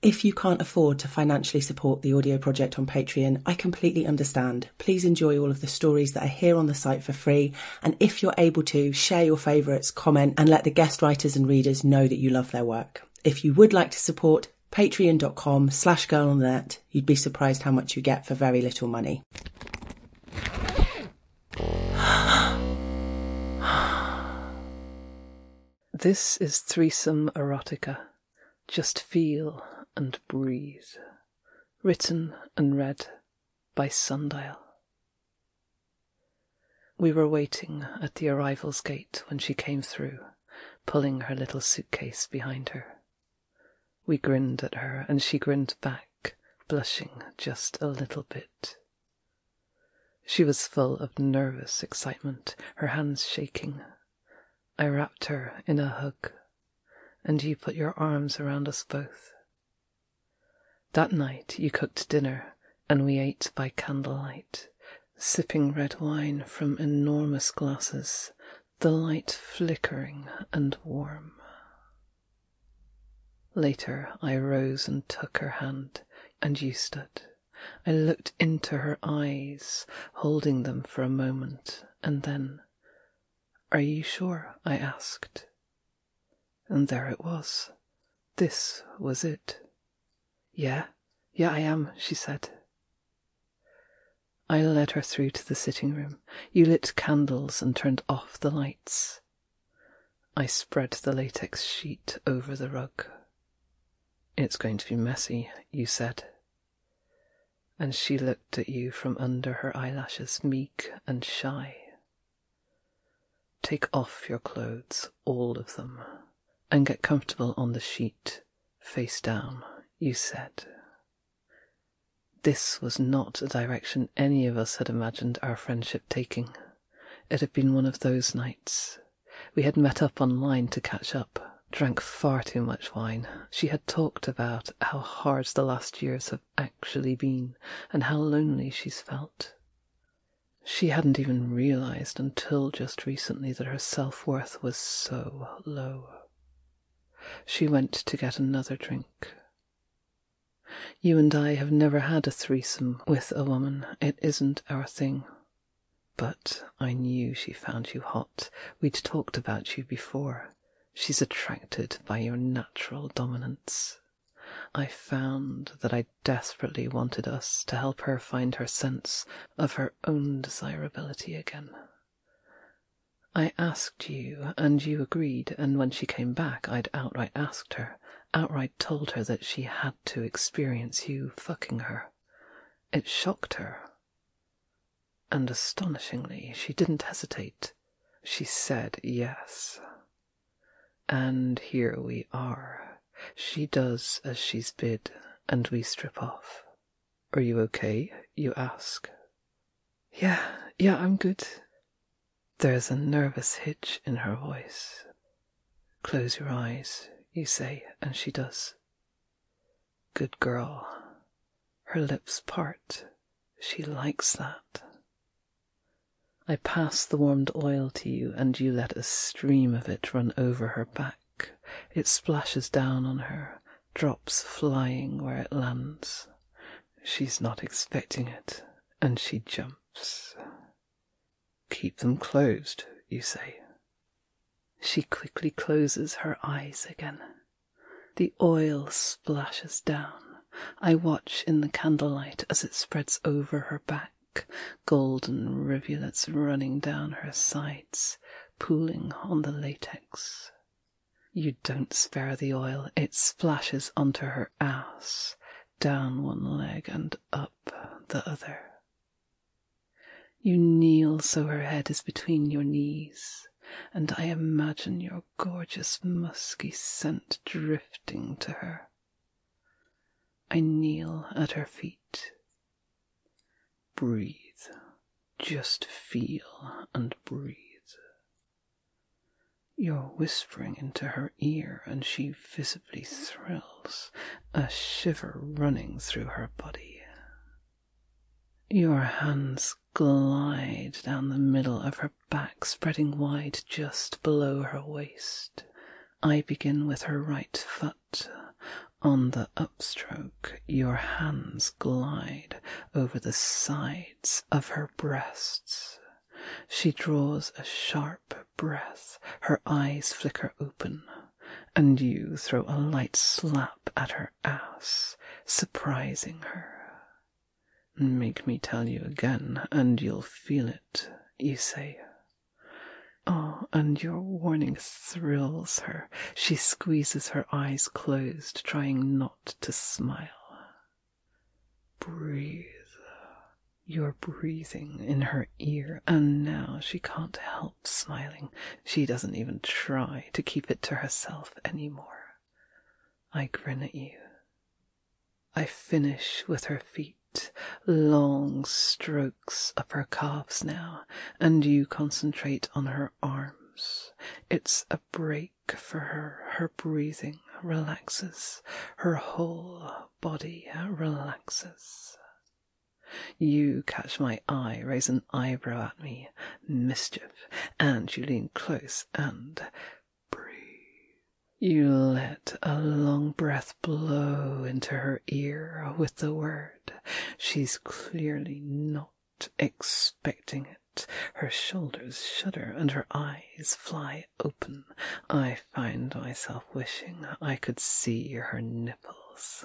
If you can't afford to financially support the audio project on Patreon, I completely understand. Please enjoy all of the stories that are here on the site for free. And if you're able to, share your favourites, comment, and let the guest writers and readers know that you love their work. If you would like to support, patreon.com/girlonthenet. You'd be surprised how much you get for very little money. This is Threesome Erotica. Just feel and breathe. Written and read by Sundial. We were waiting at the arrivals gate when she came through, pulling her little suitcase behind her. We grinned at her, and she grinned back, blushing just a little bit. She was full of nervous excitement, her hands shaking. I wrapped her in a hug, and you put your arms around us both. That night you cooked dinner, and we ate by candlelight, sipping red wine from enormous glasses, the light flickering and warm. Later I rose and took her hand, and you stood. I looked into her eyes, holding them for a moment, and then, "Are you sure?" I asked. And there it was. This was it. Yeah, I am," she said. I led her through to the sitting room. You lit candles and turned off the lights. I spread the latex sheet over the rug. "It's going to be messy," you said. And she looked at you from under her eyelashes, meek and shy. "Take off your clothes, all of them, and get comfortable on the sheet, face down," you said. This was not a direction any of us had imagined our friendship taking. It had been one of those nights. We had met up online to catch up, drank far too much wine. She had talked about how hard the last years have actually been, and how lonely she's felt. She hadn't even realised until just recently that her self-worth was so low. She went to get another drink. "You and I have never had a threesome with a woman. It isn't our thing. But I knew she found you hot. We'd talked about you before. She's attracted by your natural dominance. I found that I desperately wanted us to help her find her sense of her own desirability again. I asked you, and you agreed, and when she came back, I'd outright told her that she had to experience you fucking her. It shocked her. And astonishingly, she didn't hesitate. She said yes. And here we are. She does as she's bid, and we strip off. "Are you okay?" you ask. Yeah, I'm good." There's a nervous hitch in her voice. "Close your eyes," you say, and she does. "Good girl." Her lips part. She likes that. I pass the warmed oil to you, and you let a stream of it run over her back. It splashes down on her, drops flying where it lands. She's not expecting it, and she jumps. "Keep them closed," you say. She quickly closes her eyes again. The oil splashes down. I watch in the candlelight as it spreads over her back, golden rivulets running down her sides, pooling on the latex. You don't spare the oil. It splashes onto her ass, down one leg and up the other. You kneel so her head is between your knees, and I imagine your gorgeous musky scent drifting to her. I kneel at her feet. Breathe. Just feel and breathe. You're whispering into her ear, and she visibly thrills, a shiver running through her body. Your hands glide down the middle of her back, spreading wide just below her waist. I begin with her right foot, On the upstroke, your hands glide over the sides of her breasts. She draws a sharp breath, her eyes flicker open, and you throw a light slap at her ass, surprising her. Make me tell you again, and you'll feel it, you say. Oh, and your warning thrills her. She squeezes her eyes closed, trying not to smile. Breathe. You're breathing in her ear, and now she can't help smiling. She doesn't even try to keep it to herself anymore. I grin at you. I finish with her feet. Long strokes up her calves now, and you concentrate on her arms. It's a break for her. Her breathing relaxes. Her whole body relaxes. You catch my eye, raise an eyebrow at me. Mischief. And you lean close and breathe. You let a long breath blow into her ear with the word. She's clearly not expecting it. Her shoulders shudder and her eyes fly open. I find myself wishing I could see her nipples.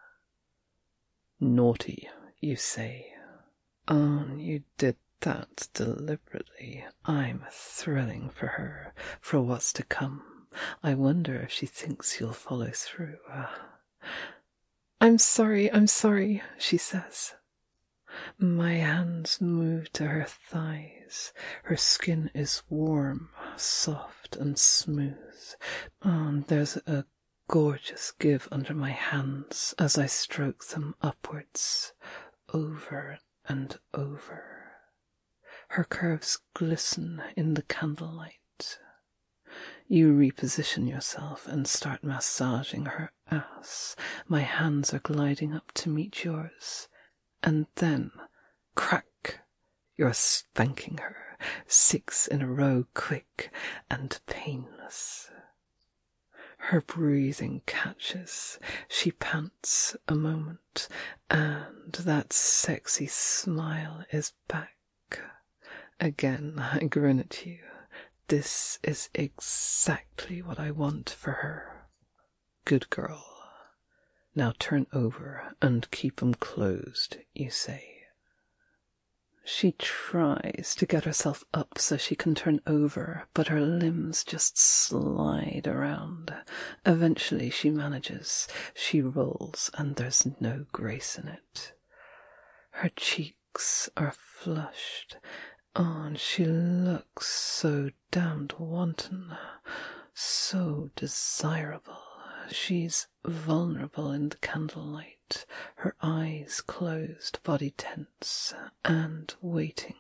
Naughty, you say. Oh, you did that deliberately. I'm thrilling for her, for what's to come. I wonder if she thinks you'll follow through. I'm sorry, she says. My hands move to her thighs. Her skin is warm, soft and smooth. There's a gorgeous give under my hands as I stroke them upwards, over and over. Her curves glisten in the candlelight. You reposition yourself and start massaging her ass. My hands are gliding up to meet yours. And then, crack, you're spanking her, 6 in a row, quick and painless. Her breathing catches. She pants a moment, and that sexy smile is back. Again, I grin at you. This is exactly what I want for her. Good girl. Now turn over and keep 'em closed, you say. She tries to get herself up so she can turn over, but her limbs just slide around. Eventually she manages. She rolls, and there's no grace in it. Her cheeks are flushed. Oh, and she looks so damned wanton, so desirable. She's vulnerable in the candlelight, her eyes closed, body tense, and waiting.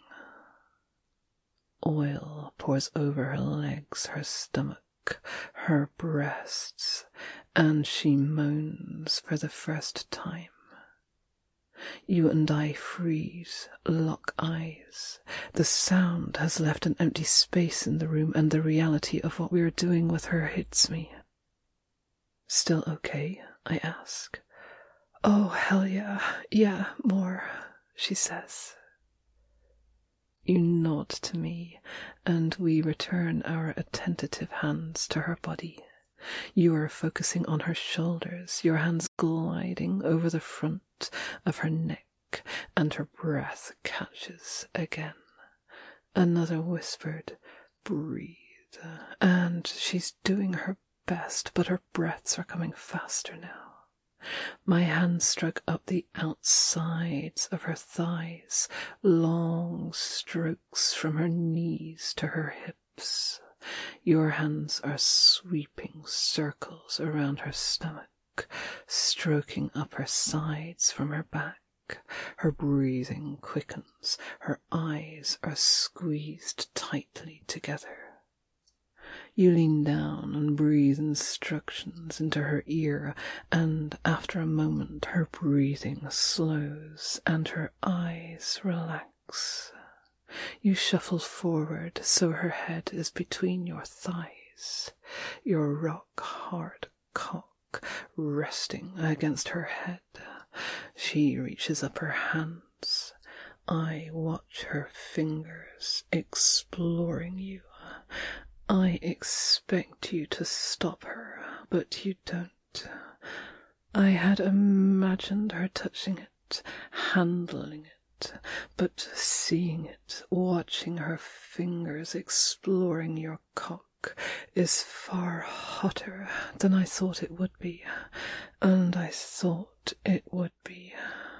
Oil pours over her legs, her stomach, her breasts, and she moans for the first time. You and I freeze, lock eyes. The sound has left an empty space in the room, and the reality of what we are doing with her hits me. Still okay? I ask. Oh, hell yeah. Yeah, more, she says. You nod to me, and we return our attentive hands to her body. You are focusing on her shoulders, your hands gliding over the front of her neck, and her breath catches again. Another whispered, breathe, and she's doing her best, but her breaths are coming faster now. My hands struck up the outsides of her thighs, long strokes from her knees to her hips. Your hands are sweeping circles around her stomach, stroking up her sides from her back. Her breathing quickens. Her eyes are squeezed tightly together. You lean down and breathe instructions into her ear, and after a moment her breathing slows and her eyes relax. You shuffle forward so her head is between your thighs. Your rock-hard cock cock resting against her head. She reaches up her hands. I watch her fingers exploring you. I expect you to stop her, but you don't. I had imagined her touching it, handling it, but seeing it, watching her fingers exploring your cock is far hotter than I thought it would be, and I thought it would be.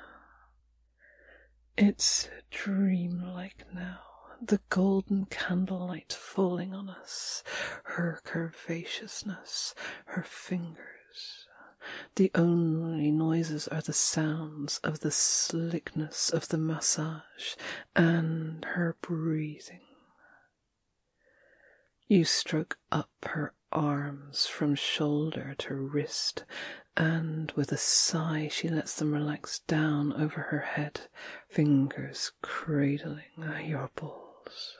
It's dreamlike now, the golden candlelight falling on us, her curvaceousness, her fingers. The only noises are the sounds of the slickness of the massage and her breathing. You stroke up her arms from shoulder to wrist, and with a sigh she lets them relax down over her head, fingers cradling your balls.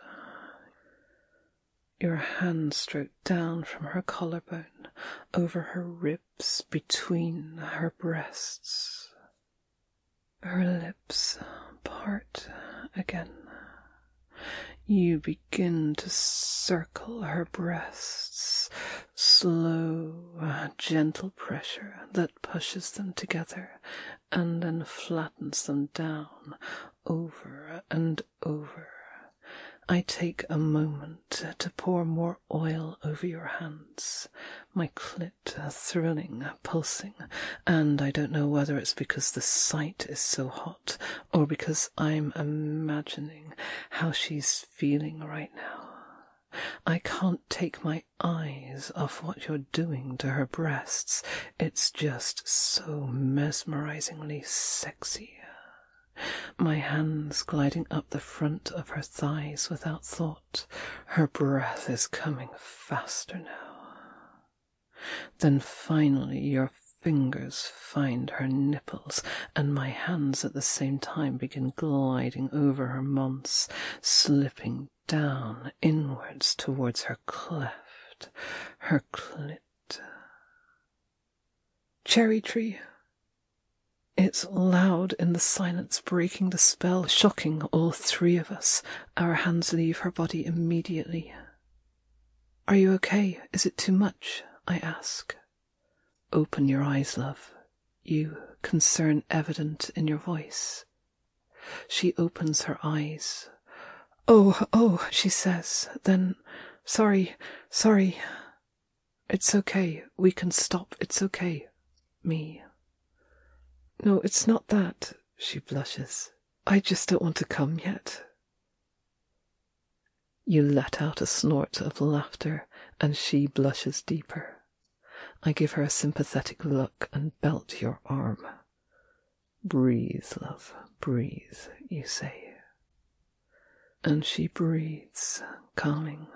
Your hand stroked down from her collarbone, over her ribs, between her breasts. Her lips part again. You begin to circle her breasts, slow, gentle pressure that pushes them together and then flattens them down over and over. I take a moment to pour more oil over your hands, my clit thrilling, pulsing, and I don't know whether it's because the sight is so hot or because I'm imagining how she's feeling right now. I can't take my eyes off what you're doing to her breasts. It's just so mesmerizingly sexy. My hands gliding up the front of her thighs without thought. Her breath is coming faster now. Then finally your fingers find her nipples, and my hands at the same time begin gliding over her mons, slipping down inwards towards her cleft, her clit. Cherry tree. It's loud in the silence, breaking the spell, shocking all three of us. Our hands leave her body immediately. Are you okay? Is it too much? I ask. Open your eyes, love. You, concern evident in your voice. She opens her eyes. Oh, she says. Then, sorry. It's okay. We can stop. It's okay. Me. No, it's not that, she blushes. I just don't want to come yet. You let out a snort of laughter, and she blushes deeper. I give her a sympathetic look and belt your arm. Breathe, love, breathe, you say. And she breathes, calming.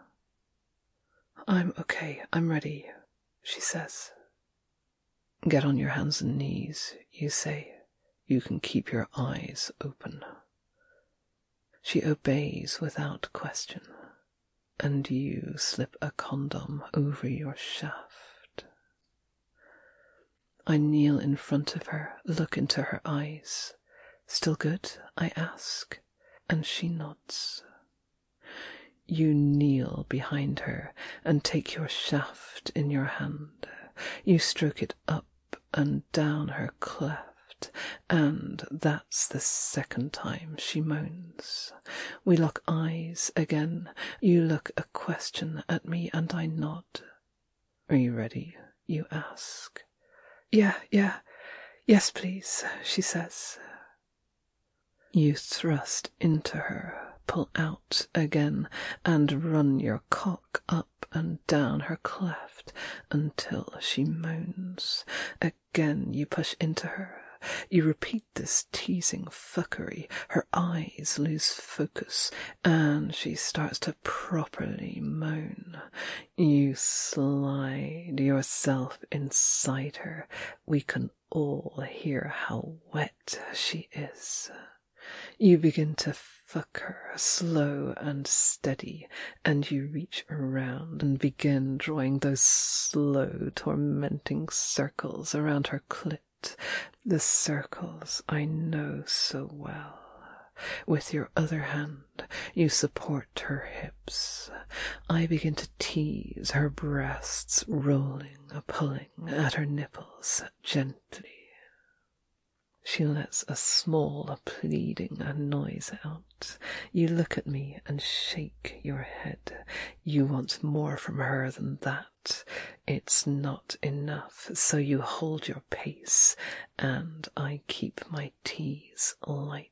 I'm okay, I'm ready, she says. Get on your hands and knees, you say. You can keep your eyes open. She obeys without question, and you slip a condom over your shaft. I kneel in front of her, look into her eyes. Still good? I ask, and she nods. You kneel behind her and take your shaft in your hand. You stroke it up and down her cleft, and that's the second time she moans. We lock eyes again. You look a question at me, and I nod. Are you ready? You ask. Yes, please, she says. You thrust into her, pull out again, and run your cock up and down her cleft until she moans. Again you push into her. You repeat this teasing fuckery. Her eyes lose focus, and she starts to properly moan. You slide yourself inside her. We can all hear how wet she is. You begin to fuck her, slow and steady, and you reach around and begin drawing those slow, tormenting circles around her clit, the circles I know so well. With your other hand, you support her hips. I begin to tease her breasts, rolling, pulling at her nipples gently. She lets a small, pleading noise out. You look at me and shake your head. You want more from her than that. It's not enough, so you hold your pace, and I keep my tease light.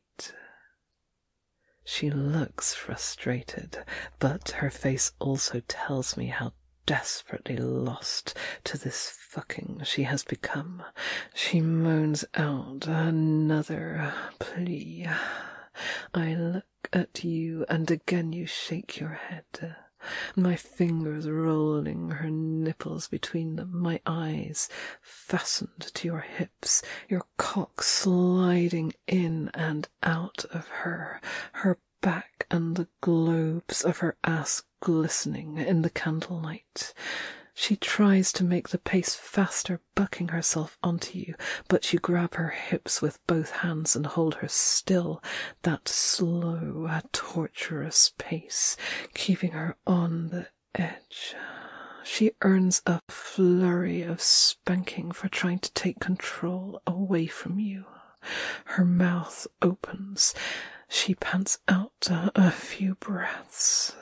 She looks frustrated, but her face also tells me how desperately lost to this fucking she has become. She moans out another plea. I look at you, and again you shake your head. My fingers rolling her nipples between them, my eyes fastened to your hips, your cock sliding in and out of her back and the globes of her ass glistening in the candlelight. She tries to make the pace faster, bucking herself onto you, but you grab her hips with both hands and hold her still, that slow, torturous pace, keeping her on the edge. She earns a flurry of spanking for trying to take control away from you. Her mouth opens. She pants out a few breaths.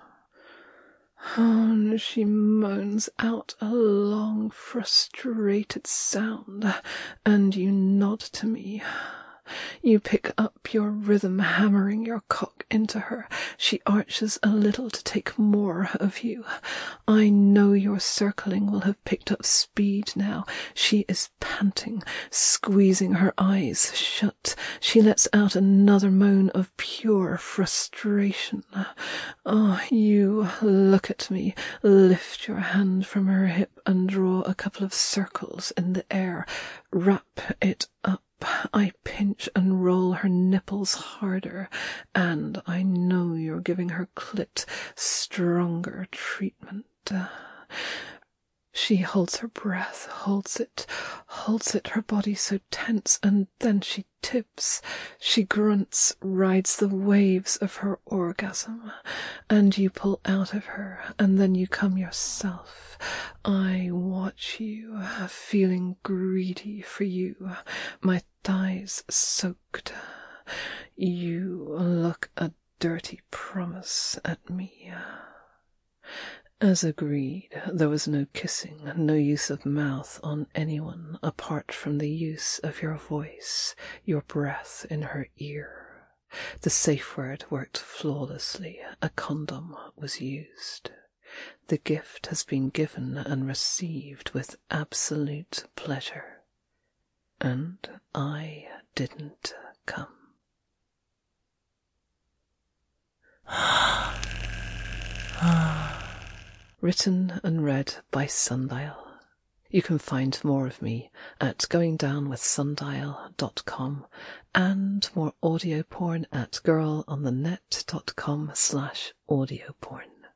And she moans out a long, frustrated sound, and you nod to me. You pick up your rhythm, hammering your cock into her. She arches a little to take more of you. I know your circling will have picked up speed now. She is panting, squeezing her eyes shut. She lets out another moan of pure frustration. You look at me, lift your hand from her hip and draw a couple of circles in the air. Wrap it up. I pinch and roll her nipples harder, and I know you're giving her clit stronger treatment. She holds her breath, holds it, her body so tense, and then she tips. She grunts, rides the waves of her orgasm, and you pull out of her, and then you come yourself. I watch you, feeling greedy for you, my thighs soaked. You look a dirty promise at me. As agreed, there was no kissing, no use of mouth on anyone apart from the use of your voice, your breath in her ear. The safe word worked flawlessly. A condom was used. The gift has been given and received with absolute pleasure. And I didn't come. Written and read by Sundial. You can find more of me at goingdownwithsundial.com and more audio porn at girlonthenet.com/audioporn.